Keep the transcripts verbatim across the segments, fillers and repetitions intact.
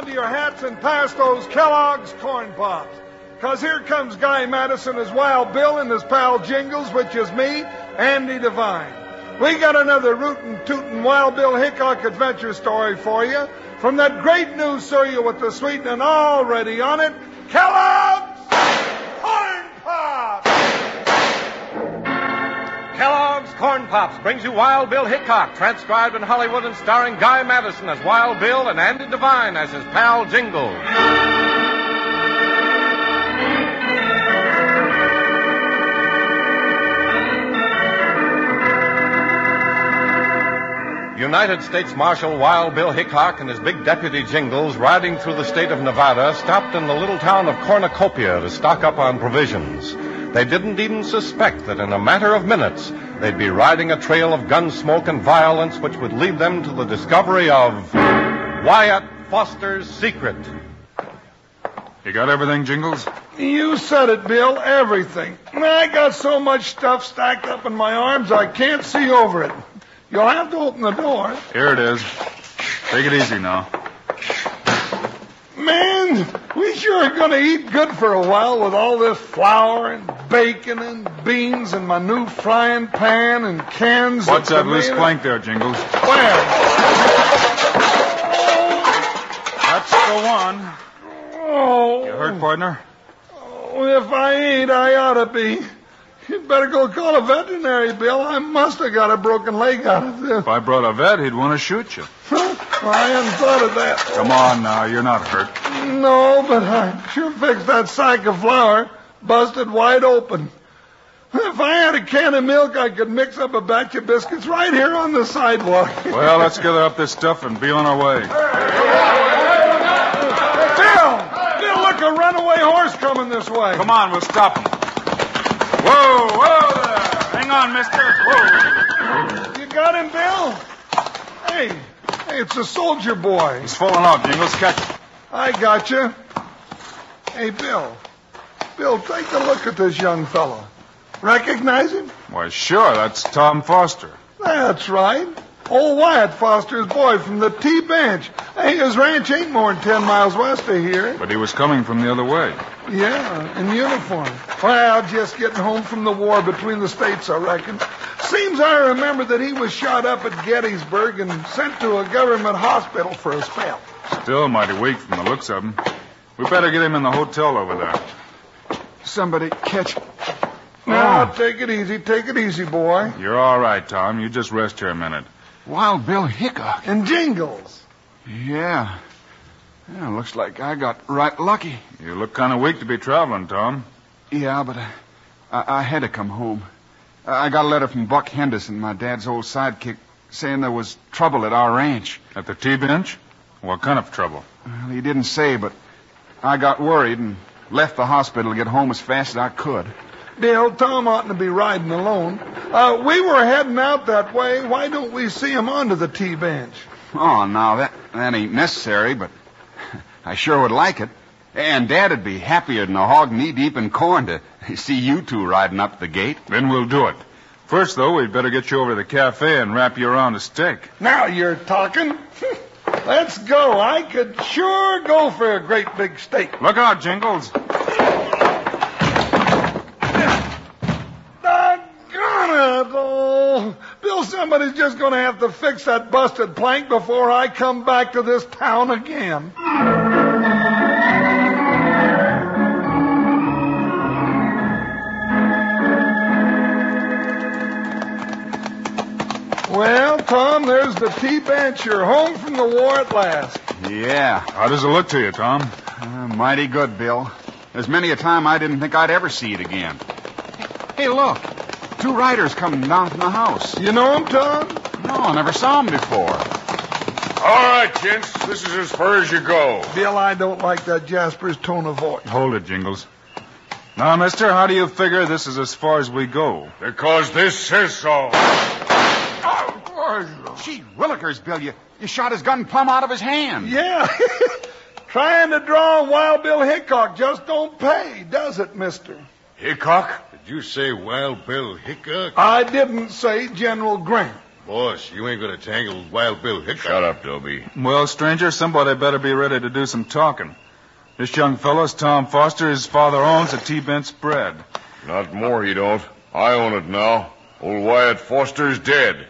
on to your hats and pass those Kellogg's Corn Pops. Because here comes Guy Madison as Wild Bill and his pal Jingles, which is me, Andy Devine. We got another rootin' tootin' Wild Bill Hickok adventure story for you from that great new cereal with the sweetening already on it, Kellogg's Corn Pops! Kellogg's Corn Pops brings you Wild Bill Hickok, transcribed in Hollywood and starring Guy Madison as Wild Bill and Andy Devine as his pal Jingles. United States Marshal Wild Bill Hickok and his big deputy Jingles, riding through the state of Nevada, stopped in the little town of Cornucopia to stock up on provisions. They didn't even suspect that in a matter of minutes, they'd be riding a trail of gun smoke and violence which would lead them to the discovery of Wyatt Foster's secret. You got everything, Jingles? You said it, Bill, everything. I got so much stuff stacked up in my arms I can't see over it. You'll have to open the door. Here it is. Take it easy now. Man, we sure are going to eat good for a while with all this flour and bacon and beans and my new frying pan and cans What's of that loose tomato. plank there, Jingles? Where? That's the one. Oh. You hurt, partner? Oh, if I ain't, I ought to be. You'd better go call a veterinary, Bill. I must have got a broken leg out of this. If I brought a vet, he'd want to shoot you. Well, I hadn't thought of that. Come on now, you're not hurt. No, but I sure fixed that sack of flour. Busted wide open. If I had a can of milk, I could mix up a batch of biscuits right here on the sidewalk. Well, let's gather up this stuff and be on our way. Bill! Bill, look, a runaway horse coming this way. Come on, we'll stop him. Whoa, whoa there. Hang on, mister. Whoa. You got him, Bill? Hey, hey, it's a soldier boy. He's falling out, Jingles. Catch him. I got you. Hey, Bill. Bill, take a look at this young fellow. Recognize him? Why, sure, that's Tom Foster. That's right. Old Wyatt Foster's boy from the T-Bench. Hey, his ranch ain't more than ten miles west of here. But he was coming from the other way. Yeah, in uniform. Well, just getting home from the war between the states, I reckon. Seems I remember that he was shot up at Gettysburg and sent to a government hospital for a spell. Still mighty weak from the looks of him. We better get him in the hotel over there. Somebody catch him. Now, Oh. take it easy, take it easy, boy. You're all right, Tom. You just rest here a minute. Wild Bill Hickok. And Jingles. Yeah. Yeah, looks like I got right lucky. You look kind of weak to be traveling, Tom. Yeah, but I, I, I had to come home. I got a letter from Buck Henderson, my dad's old sidekick, saying there was trouble at our ranch. At the T-Bench? What kind of trouble? Well, he didn't say, but I got worried and left the hospital to get home as fast as I could. Bill, Tom oughtn't to be riding alone. Uh, we were heading out that way. Why don't we see him onto the T-Bench? Oh, now, that, that ain't necessary, but I sure would like it. And Dad'd be happier than a hog knee-deep in corn to see you two riding up the gate. Then we'll do it. First, though, we'd better get you over to the cafe and wrap you around a steak. Now you're talking. Let's go. I could sure go for a great big steak. Look out, Jingles. Doggone it. Oh, Bill, somebody's just going to have to fix that busted plank before I come back to this town again. Well, Tom, there's the T-Bench. You're home from the war at last. Yeah. How does it look to you, Tom? Uh, mighty good, Bill. There's many a time I didn't think I'd ever see it again. Hey, look. Two riders coming down from the house. You know him, Tom? No, I never saw them before. All right, gents. This is as far as you go. Bill, I don't like that Jasper's tone of voice. Hold it, Jingles. Now, mister, how do you figure this is as far as we go? Because this says so. Gee, Willikers, Bill, you, you shot his gun plumb out of his hand. Yeah. Trying to draw Wild Bill Hickok just don't pay, does it, mister? Hickok? Did you say Wild Bill Hickok? I didn't say General Grant. Boss, you ain't gonna tangle Wild Bill Hickok. Shut up, Dobie. Well, stranger, somebody better be ready to do some talking. This young fellow's Tom Foster. His father owns a T-Bent spread. Not more he don't. I own it now. Old Wyatt Foster's dead.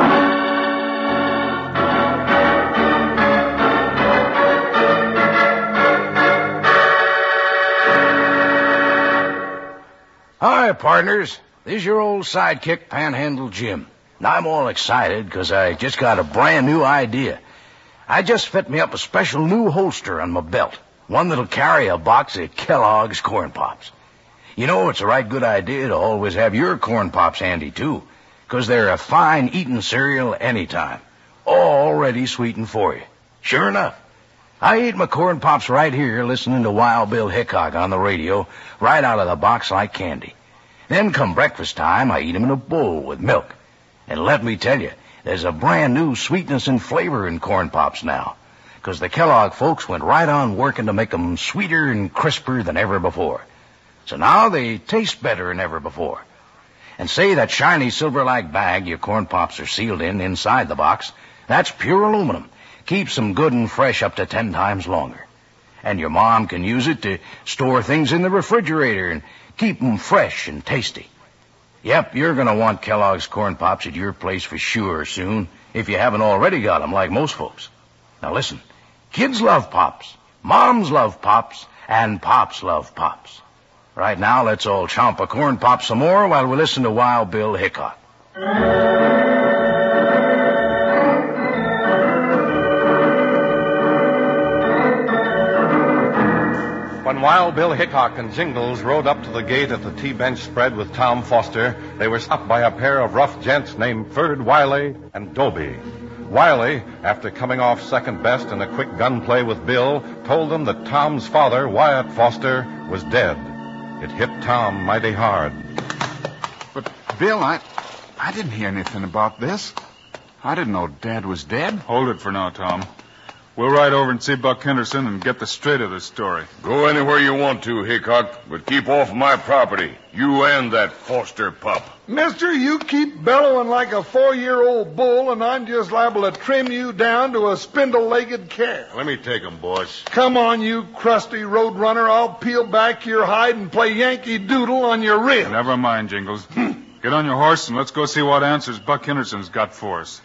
Hi, partners. This is your old sidekick, Panhandle Jim. And I'm all excited because I just got a brand new idea. I just fit me up a special new holster on my belt. One that'll carry a box of Kellogg's Corn Pops. You know, it's a right good idea to always have your Corn Pops handy, too, because they're a fine eating cereal anytime. All ready sweetened for you. Sure enough. I eat my Corn Pops right here listening to Wild Bill Hickok on the radio, right out of the box like candy. Then come breakfast time, I eat 'em in a bowl with milk. And let me tell you, there's a brand new sweetness and flavor in Corn Pops now, because the Kellogg folks went right on working to make 'em sweeter and crisper than ever before. So now they taste better than ever before. And say that shiny silver-like bag your Corn Pops are sealed in inside the box, that's pure aluminum. Keeps them good and fresh up to ten times longer. And your mom can use it to store things in the refrigerator and keep them fresh and tasty. Yep, you're going to want Kellogg's Corn Pops at your place for sure soon, if you haven't already got them like most folks. Now listen, kids love Pops, moms love Pops, and Pops love Pops. Right now, let's all chomp a Corn Pop some more while we listen to Wild Bill Hickok. When Wild Bill Hickok and Jingles rode up to the gate at the T-Bench spread with Tom Foster, they were stopped by a pair of rough gents named Ferd Wiley and Dobie. Wiley, after coming off second best in a quick gunplay with Bill, told them that Tom's father, Wyatt Foster, was dead. It hit Tom mighty hard. But, Bill, I, I didn't hear anything about this. I didn't know Dad was dead. Hold it for now, Tom. We'll ride over and see Buck Henderson and get the straight of the story. Go anywhere you want to, Hickok, but keep off my property. You and that Foster pup. Mister, you keep bellowing like a four-year-old bull, and I'm just liable to trim you down to a spindle-legged calf. Let me take him, boss. Come on, you crusty road runner. I'll peel back your hide and play Yankee Doodle on your rib. Never mind, Jingles. Get on your horse and let's go see what answers Buck Henderson's got for us.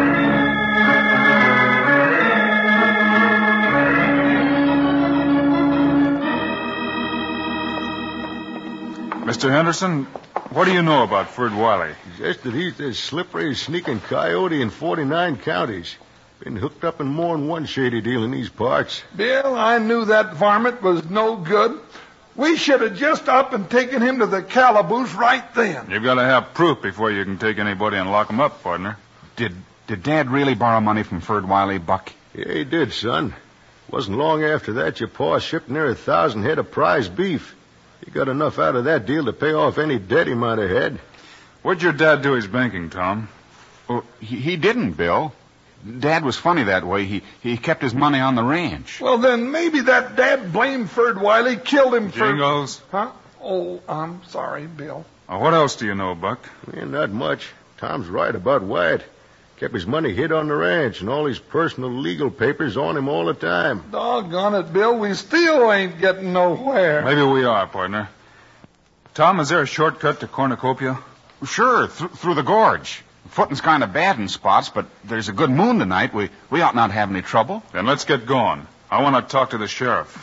Mister Henderson, what do you know about Ferd Wiley? Just that he's the slippery, sneaking coyote in forty-nine counties. Been hooked up in more than one shady deal in these parts. Bill, I knew that varmint was no good. We should have just up and taken him to the calaboose right then. You've got to have proof before you can take anybody and lock him up, partner. Did did Dad really borrow money from Ferd Wiley, Buck? Yeah, he did, son. Wasn't long after that your pa shipped near a thousand head of prize beef. He got enough out of that deal to pay off any debt he might have had. What'd your dad do his banking, Tom? Well, he, he didn't, Bill. Dad was funny that way. He he kept his money on the ranch. Well, then maybe that dad blamed Ferd Wiley killed him for... Jingles? Huh? Oh, I'm sorry, Bill. Uh, what else do you know, Buck? Yeah, not much. Tom's right about Wyatt. Kept his money hid on the ranch and all his personal legal papers on him all the time. Doggone it, Bill. We still ain't getting nowhere. Maybe we are, partner. Tom, is there a shortcut to Cornucopia? Sure, th- through the gorge. The footing's kind of bad in spots, but there's a good moon tonight. We we ought not have any trouble. Then let's get going. I want to talk to the sheriff.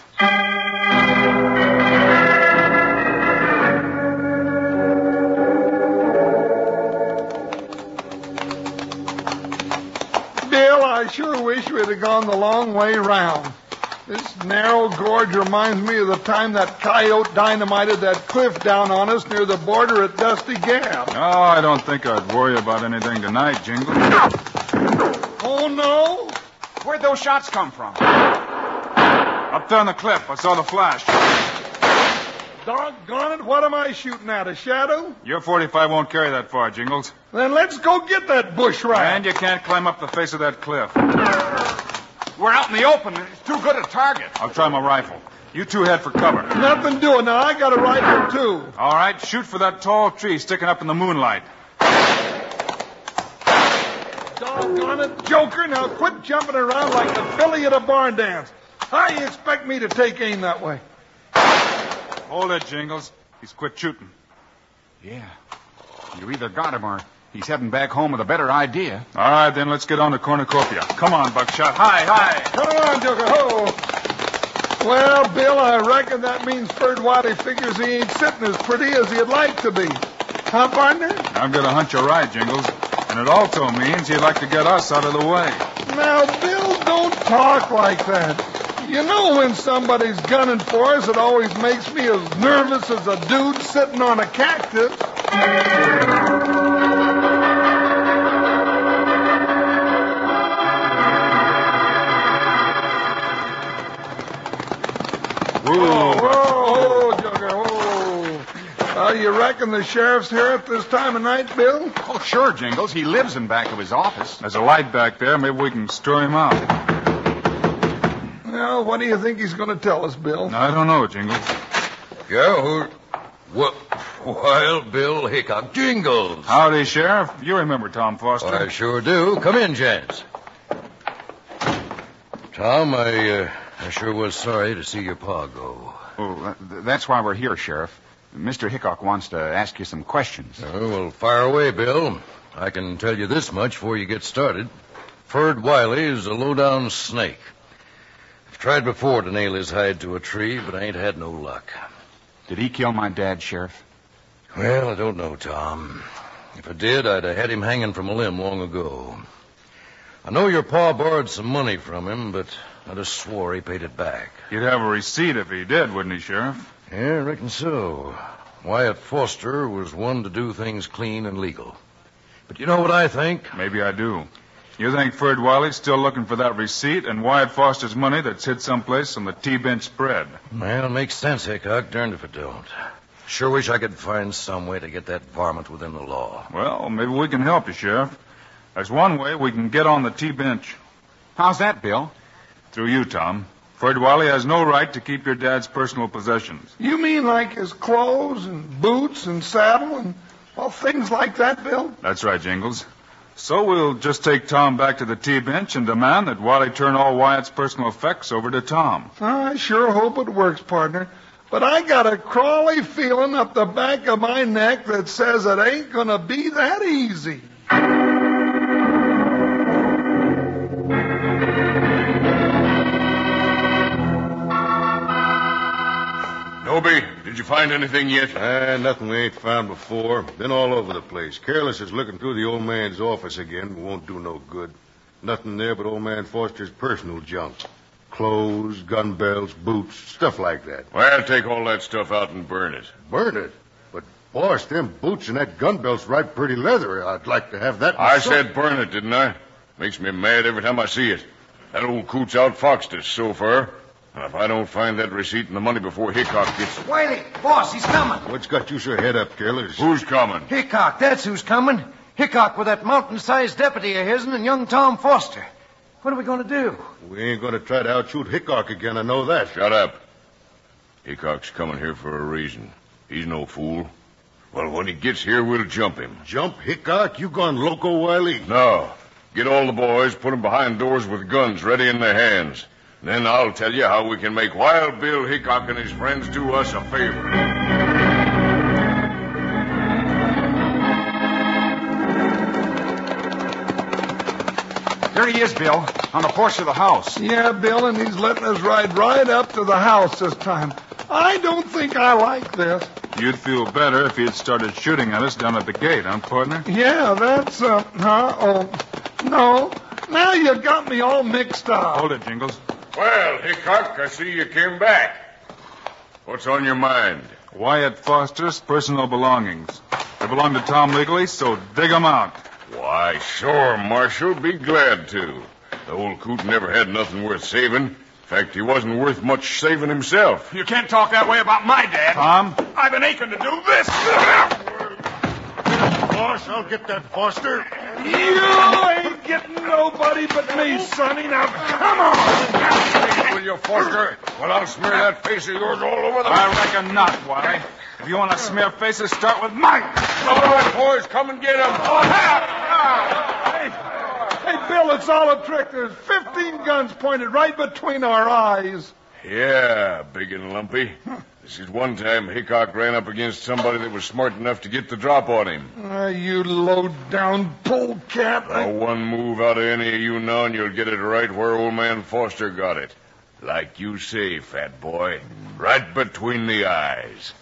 Bill, I sure wish we'd have gone the long way round. This narrow gorge reminds me of the time that coyote dynamited that cliff down on us near the border at Dusty Gap. No, I don't think I'd worry about anything tonight, Jingle. Oh, no? Where'd those shots come from? Up there on the cliff. I saw the flash. Doggone it, what am I shooting at, a shadow? Your forty-five won't carry that far, Jingles. Then let's go get that bush rat. And you can't climb up the face of that cliff. We're out in the open. It's too good a target. I'll try my rifle. You two head for cover. Nothing doing. Now, I got a rifle, too. All right, shoot for that tall tree sticking up in the moonlight. Doggone it, Joker. Now quit jumping around like the filly at a barn dance. How you expect me to take aim that way? Hold it, Jingles. He's quit shooting. Yeah. You either got him or he's heading back home with a better idea. All right, then let's get on to Cornucopia. Come on, Buckshot. Hi, hi. Come on, Joker. Ho. Well, Bill, I reckon that means Ferd Wiley figures he ain't sitting as pretty as he'd like to be. Huh, partner? I've got a hunch you're right, Jingles. And it also means he'd like to get us out of the way. Now, Bill, don't talk like that. You know when somebody's gunning for us, it always makes me as nervous as a dude sitting on a cactus. Whoa, whoa, Joker, whoa. Uh, you reckon the sheriff's here at this time of night, Bill? Oh, sure, Jingles. He lives in back of his office. There's a light back there. Maybe we can stir him out. Well, what do you think he's going to tell us, Bill? I don't know, Jingles. Yeah, who... What? Wild Bill Hickok. Jingles. Howdy, Sheriff. You remember Tom Foster. I sure do. Come in, gents. Tom, I, uh, I sure was sorry to see your pa go. Oh, uh, th- that's why we're here, Sheriff. Mister Hickok wants to ask you some questions. Oh, well, fire away, Bill. I can tell you this much before you get started. Ferd Wiley is a low-down snake. I've tried before to nail his hide to a tree, but I ain't had no luck. Did he kill my dad, Sheriff? Well, I don't know, Tom. If I did, I'd have had him hanging from a limb long ago. I know your pa borrowed some money from him, but I just swore he paid it back. You'd have a receipt if he did, wouldn't he, Sheriff? Yeah, I reckon so. Wyatt Foster was one to do things clean and legal. But you know what I think? Maybe I do. You think Ferd Wiley's still looking for that receipt and Wyatt Foster's money that's hid someplace on the T-bench spread? Well, it makes sense, Hickok. Darned if it don't. Sure wish I could find some way to get that varmint within the law. Well, maybe we can help you, Sheriff. There's one way we can get on the T-bench. How's that, Bill? Through you, Tom. Ferd Wiley has no right to keep your dad's personal possessions. You mean like his clothes and boots and saddle and, well, things like that, Bill? That's right, Jingles. So we'll just take Tom back to the T-bench and demand that Wiley turn all Wyatt's personal effects over to Tom. I sure hope it works, partner. But I got a crawly feeling up the back of my neck that says it ain't going to be that easy. Noby, did you find anything yet? Ah, nothing we ain't found before. Been all over the place. Careless is looking through the old man's office again. Won't do no good. Nothing there but old man Foster's personal junk. Clothes, gun belts, boots, stuff like that. Well, take all that stuff out and burn it. Burn it? But, boss, them boots and that gun belt's right pretty leather. I'd like to have that I myself. said burn it, didn't I? Makes me mad every time I see it. That old coot's outfoxed us so far. And if I don't find that receipt and the money before Hickok gets... Wiley, boss, he's coming. What's got you so head up, Careless? Who's coming? Hickok, that's who's coming. Hickok with that mountain-sized deputy of his and young Tom Foster. What are we going to do? We ain't going to try to outshoot Hickok again, I know that. Shut up. Hickok's coming here for a reason. He's no fool. Well, when he gets here, we'll jump him. Jump Hickok? You gone loco, Wiley? No. Get all the boys, put them behind doors with guns ready in their hands. Then I'll tell you how we can make Wild Bill Hickok and his friends do us a favor. There he is, Bill, on the porch of the house. Yeah, Bill, and he's letting us ride right up to the house this time. I don't think I like this. You'd feel better if he'd started shooting at us down at the gate, huh, partner? Yeah, that's, uh, huh? Oh, no. Now you got me all mixed up. Hold it, Jingles. Well, Hickok, I see you came back. What's on your mind? Wyatt Foster's personal belongings. They belong to Tom legally, so dig them out. Why, sure, Marshal. Be glad to. The old coot never had nothing worth saving. In fact, he wasn't worth much saving himself. You can't talk that way about my dad. Tom? I've been aching to do this. Boss, I'll get that Foster. You ain't getting nobody but me, Sonny. Now, come on. Will you, Foster? Well, I'll smear that face of yours all over the... I reckon not, Wiley. If you want to smear faces, start with mine. All right, boys, come and get him. Hey, Bill, it's all a trick. There's fifteen guns pointed right between our eyes. Yeah, big and lumpy. This is one time Hickok ran up against somebody that was smart enough to get the drop on him. Uh, you low-down polecat. Now, one move out of any of you now, and you'll get it right where old man Foster got it. Like you say, fat boy, right between the eyes.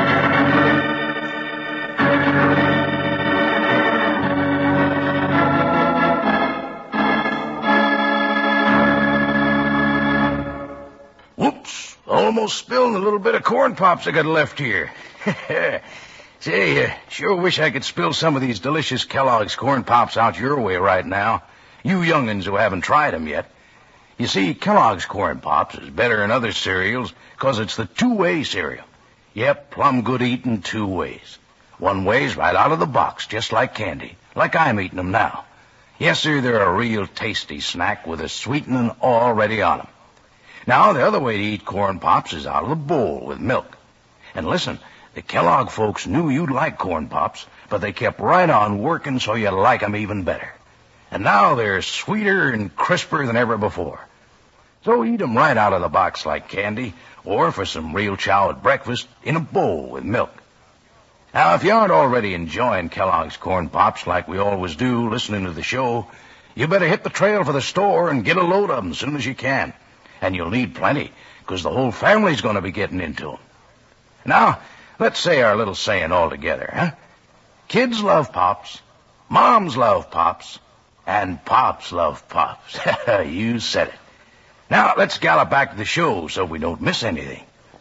Whoops. Almost spilled a little bit of corn pops I got left here. Say, uh, sure wish I could spill some of these delicious Kellogg's corn pops out your way right now. You young'uns who haven't tried 'em yet. You see, Kellogg's corn pops is better than other cereals because it's the two-way cereal. Yep, plumb good eating two ways. One way's right out of the box, just like candy, like I'm eating 'em now. Yes, sir, they're a real tasty snack with a sweetening already on 'em. Now, the other way to eat corn pops is out of the bowl with milk. And listen, the Kellogg folks knew you'd like corn pops, but they kept right on working so you'd like 'em even better. And now they're sweeter and crisper than ever before. So eat 'em right out of the box like candy, or for some real chow at breakfast, in a bowl with milk. Now, if you aren't already enjoying Kellogg's corn pops like we always do listening to the show, you better hit the trail for the store and get a load of 'em as soon as you can. And you'll need plenty, because the whole family's going to be getting into 'em. Now, let's say our little saying all together, huh? Kids love pops, moms love pops, and pops love pops. You said it. Now, let's gallop back to the show so we don't miss anything.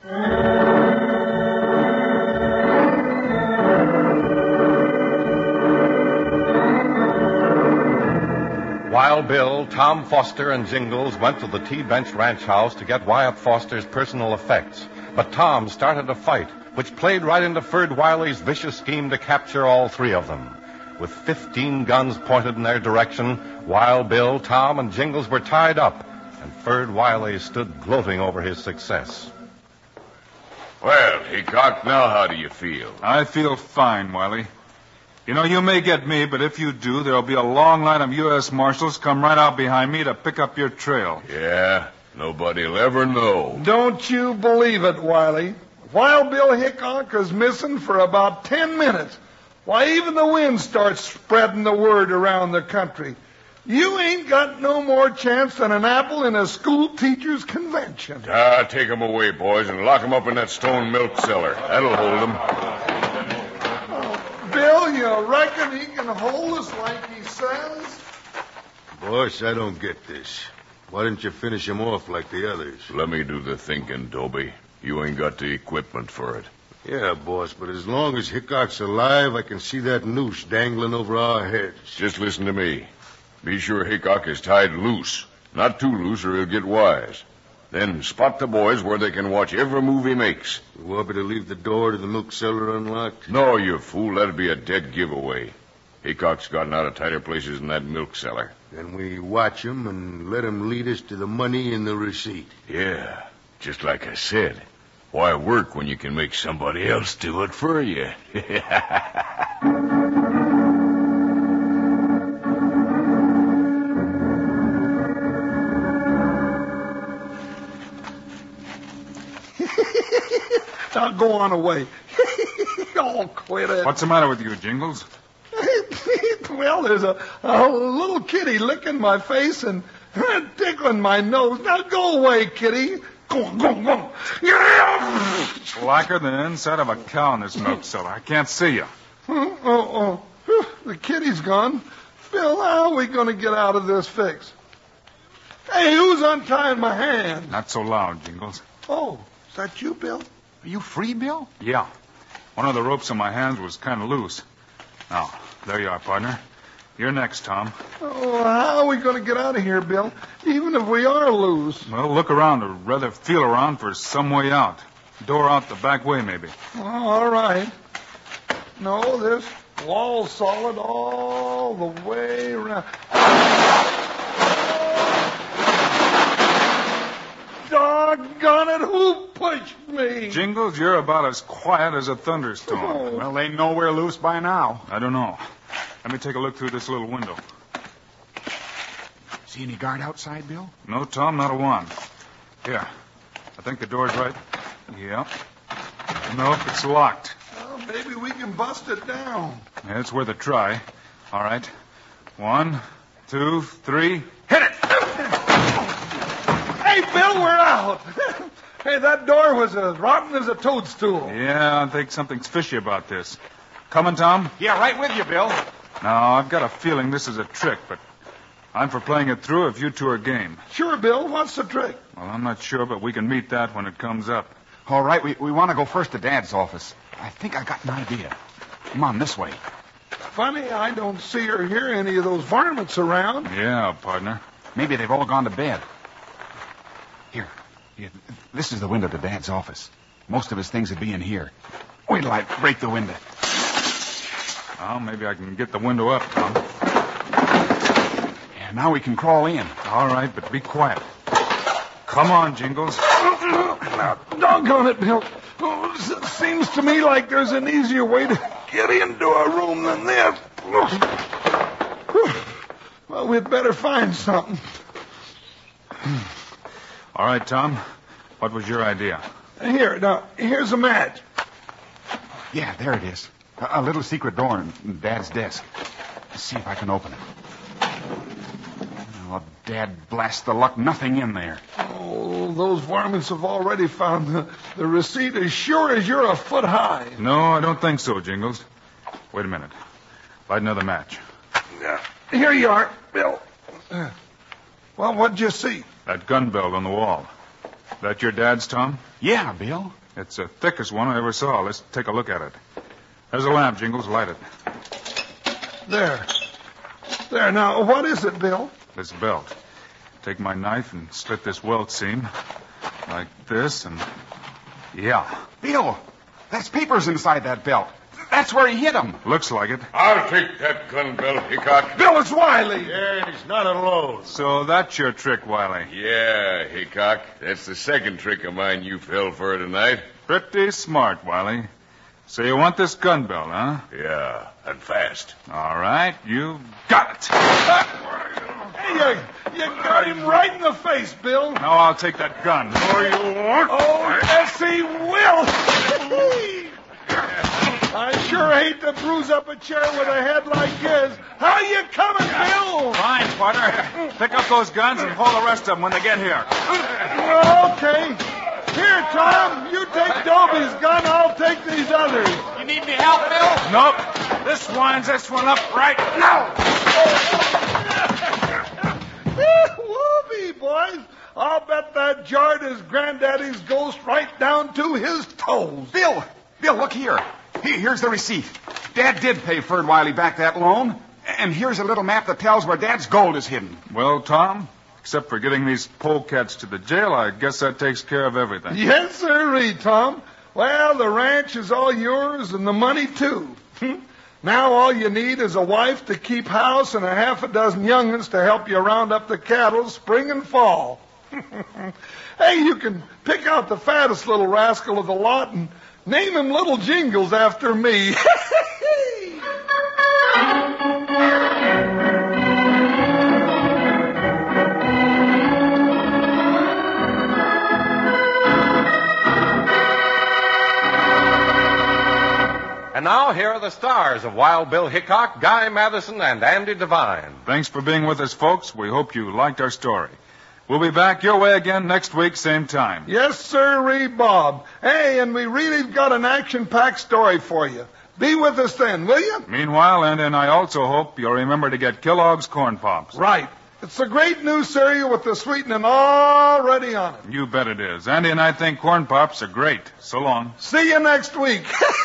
Wild Bill, Tom Foster, and Jingles went to the T-Bench Ranch House to get Wyatt Foster's personal effects. But Tom started a fight, which played right into Ferd Wiley's vicious scheme to capture all three of them. With fifteen guns pointed in their direction, Wild Bill, Tom, and Jingles were tied up, and Ferd Wiley stood gloating over his success. Well, Hickok, now how do you feel? I feel fine, Wiley. You know, you may get me, but if you do, there'll be a long line of U S Marshals come right out behind me to pick up your trail. Yeah, nobody'll ever know. Don't you believe it, Wiley. Wild Bill Hickok is missing for about ten minutes. Why, even the wind starts spreading the word around the country. You ain't got no more chance than an apple in a school teacher's convention. Ah, take 'em away, boys, and lock 'em up in that stone milk cellar. That'll hold 'em. Oh, Bill, you reckon he can hold us like he says? Boss, I don't get this. Why didn't you finish him off like the others? Let me do the thinking, Toby. You ain't got the equipment for it. Yeah, boss, but as long as Hickok's alive, I can see that noose dangling over our heads. Just listen to me. Be sure Hickok is tied loose. Not too loose or he'll get wise. Then spot the boys where they can watch every move he makes. You want me to leave the door to the milk cellar unlocked? No, you fool. That'd be a dead giveaway. Hickok's gotten out of tighter places than that milk cellar. Then we watch him and let him lead us to the money and the receipt. Yeah, just like I said. Why work when you can make somebody else do it for you? Now go on away. Oh, quit it. What's the matter with you, Jingles? Well, there's a, a little kitty licking my face and tickling my nose. Now go away, kitty. Go on, go on, go on. Yeah! Blacker than the inside of a cow in this milk cellar. I can't see you. Oh, oh, oh. The kitty's gone. Bill, how are we going to get out of this fix? Hey, who's untying my hand? Not so loud, Jingles. Oh, is that you, Bill? Are you free, Bill? Yeah. One of the ropes in my hands was kind of loose. Now, there you are, partner. You're next, Tom. Oh, how are we going to get out of here, Bill? Even if we are loose. Well, look around, or rather feel around for some way out. Door out the back way, maybe. Oh, all right. No, this wall's solid all the way around. Doggone it, who pushed me? Jingles, you're about as quiet as a thunderstorm. Oh. Well, they know we're loose by now. I don't know. Let me take a look through this little window. See any guard outside, Bill? No, Tom, not a one. Here. I think the door's right. Yeah. Nope, it's locked. Well, maybe we can bust it down. Yeah, it's worth a try. All right. One, two, three. Hit it! Hey, Bill, we're out. Hey, that door was as rotten as a toadstool. Yeah, I think something's fishy about this. Coming, Tom? Yeah, right with you, Bill. Now, I've got a feeling this is a trick, but I'm for playing it through if you two are game. Sure, Bill. What's the trick? Well, I'm not sure, but we can meet that when it comes up. All right, we, we want to go first to Dad's office. I think I got an idea. Come on, this way. Funny, I don't see or hear any of those varmints around. Yeah, partner. Maybe they've all gone to bed. Here, here, this is the window to Dad's office. Most of his things would be in here. Wait till I break the window. Well, maybe I can get the window up, Tom. Yeah, now we can crawl in. All right, but be quiet. Come on, Jingles. Now, doggone it, Bill. Oh, it seems to me like there's an easier way to get into a room than this. Well, we'd better find something. All right, Tom. What was your idea? Here, now, here's a match. Yeah, there it is. A, a little secret door in Dad's desk. Let's see if I can open it. Oh, Dad blast the luck. Nothing in there. Oh, those varmints have already found the, the receipt as sure as you're a foot high. No, I don't think so, Jingles. Wait a minute. Light another match. Yeah. Here you are, Bill. Uh, well, what'd you see? That gun belt on the wall. That your dad's, Tom? Yeah, Bill. It's the thickest one I ever saw. Let's take a look at it. There's a lamp, Jingles. Light it. There. There. Now, what is it, Bill? This belt. Take my knife and slit this welt seam. Like this, and... Yeah. Bill, that's papers inside that belt. That's where he hit him. Looks like it. I'll take that gun belt, Hickok. Bill, it's Wiley. Yeah, he's not alone. So that's your trick, Wiley. Yeah, Hickok. That's the second trick of mine you fell for tonight. Pretty smart, Wiley. So you want this gun belt, huh? Yeah, and fast. All right, you got it. Hey, you, you got him right in the face, Bill. Now I'll take that gun. Oh, you won't? Oh, yes, he will. I sure hate to bruise up a chair with a head like his. How you coming, Bill? Fine, partner. Pick up those guns and haul the rest of them when they get here. Okay. Here, Tom, you take Dobie's gun, I'll take these others. You need any help, Bill? Nope. This winds this one up right now. Whoopee, boys. I'll bet that jarred his granddaddy's ghost right down to his toes. Bill, Bill, look here. Here- Here's the receipt. Dad did pay Ferd Wiley back that loan. And here's a little map that tells where Dad's gold is hidden. Well, Tom, except for getting these polecats to the jail, I guess that takes care of everything. Yes, sirree, Tom. Well, the ranch is all yours and the money, too. Now all you need is a wife to keep house and a half a dozen young'uns to help you round up the cattle spring and fall. Hey, you can pick out the fattest little rascal of the lot and name him Little Jingles after me. And now, here are the stars of Wild Bill Hickok, Guy Madison, and Andy Devine. Thanks for being with us, folks. We hope you liked our story. We'll be back your way again next week, same time. Yes, sirree, Bob. Hey, and we really got an action-packed story for you. Be with us then, will you? Meanwhile, Andy and I also hope you'll remember to get Kellogg's Corn Pops. Right. It's a great new cereal with the sweetening already on it. You bet it is. Andy and I think Corn Pops are great. So long. See you next week.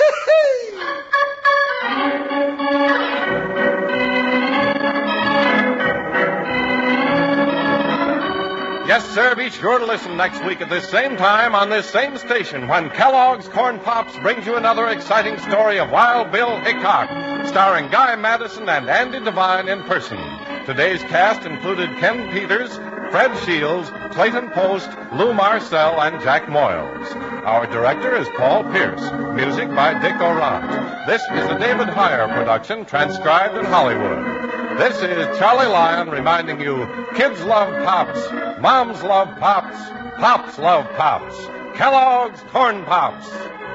Yes, sir, be sure to listen next week at this same time on this same station when Kellogg's Corn Pops brings you another exciting story of Wild Bill Hickok, starring Guy Madison and Andy Devine in person. Today's cast included Ken Peters, Fred Shields, Clayton Post, Lou Marcel, and Jack Moyles. Our director is Paul Pierce. Music by Dick Orant. This is a David Heyer production, transcribed in Hollywood. This is Charlie Lyon reminding you, kids love Pops, moms love Pops, Pops love Pops. Kellogg's Corn Pops.